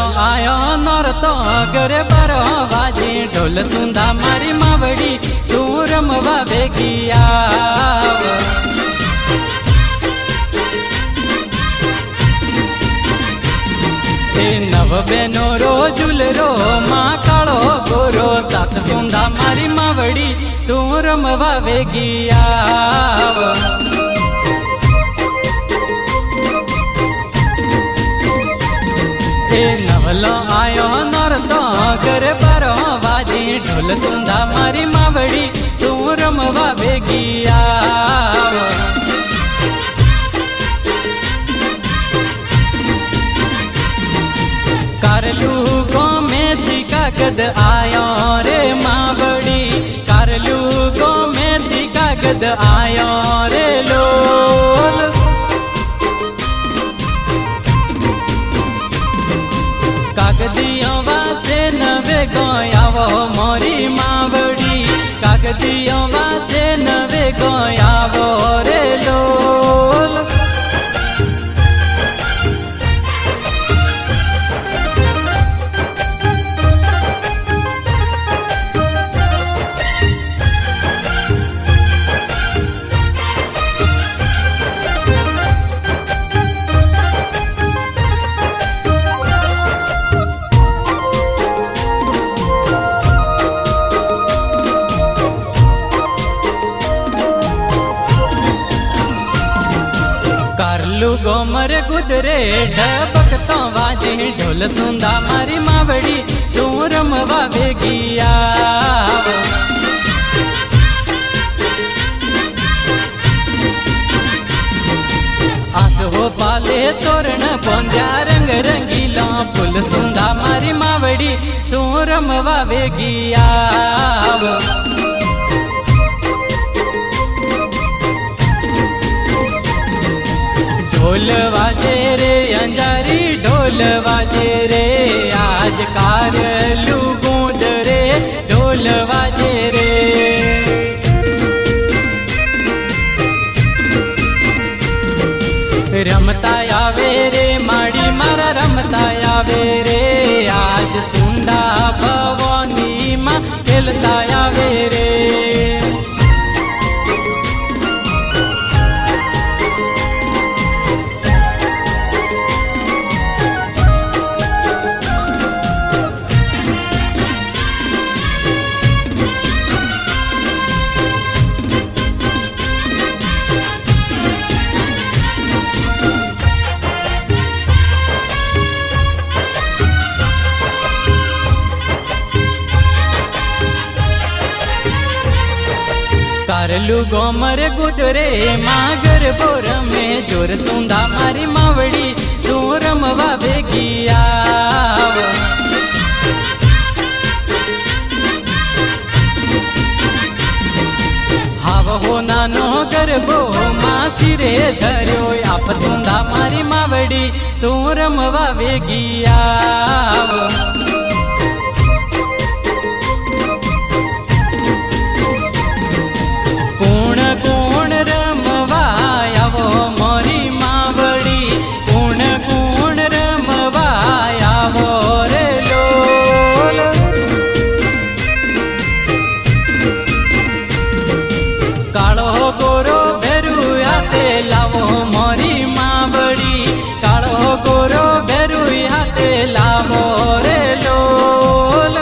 आयो नौरतो करे बरो वाजे ढोल सुंदा मारी मावड़ी तू रमवा भेगी आव। नव बेनो रो झूलरो माँ कालो गोरो सात सुंदा मारी मावड़ी तू रमवा भेगी आव। नवलो आयो नौरतो करे बरो वाजे ढोल सुंदा मारी मावड़ी तू रमवा भेगी आव। कारलू गो में थी कागद आयो रे मावड़ी कारलू गो में थी कागद आयो रे लोल। कागदियों वासे नवे गोयावो मोरी मावड़ी कागदियों वासे नवे गोयावो रे लोल। कारलू गोमर गुदरे ढबक तो वाजे ढोल सुंदा मारी मावड़ी तू रमवा भेगी आव। आस हो पाले तोरण पोंजा रंग रंगीला फूल सुंदा मारी मावड़ी तू रमवा भेगी आव। ढोल वाजे रे अंजारी ढोल वाजे रे आज कारलू गूंज रे ढोल वाजे रे। रमता आवे रे माड़ी मारा रमता आवे रे आज सुंदा भवानी माँ खेलता आवे रे। कारलू गोमर गुदरे मागर बोर में जोर सुंदा मारी मावड़ी तू रमवा भेगी आव। हाव हो नानो गरबो माँ सिरे धर्यो आप सुंदा मारी मावड़ी तू रमवा भेगी आव। कौन रमवा आवो मोरी मावड़ी कौन रमवा आवो रे लोल। कालो गोरो भेरू हाथे लावो मोरी मावड़ी कालो गोरो भेरू हाथे लावो रे लोल।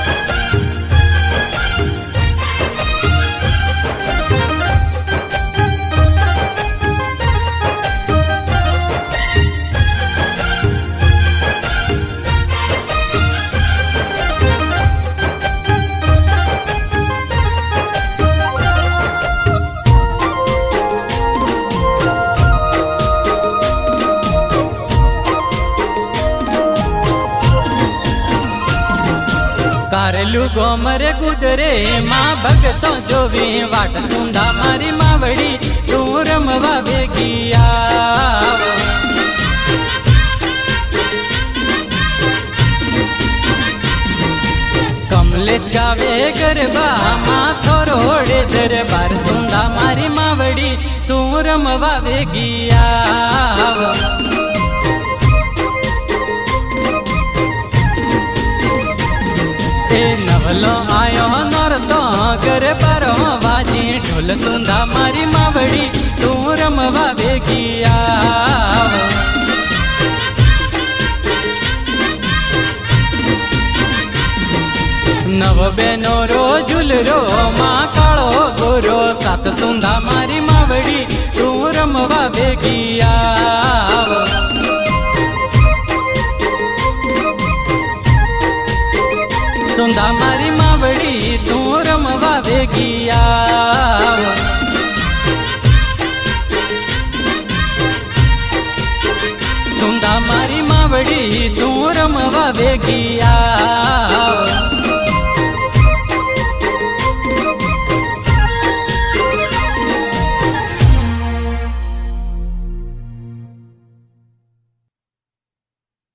कारलू गोमर गुदरे माँ भगतों जो भी वाट सुंदा मारी मावड़ी तू रमवा भेगी आव। कमलेश गावे गरबा माँ थोरोड़े दरबार सुंदा मारी मावड़ी तू रमवा भेगी आव। लो आयो नरतो करे पर बाजी ढोल सुंदा मारी मावड़ी तू रमवा बेगी आव। नव बेनो रो झूलरो माँ काळो गोरो सात सुंदा मारी मावड़ी तू रमवा बेगी आव।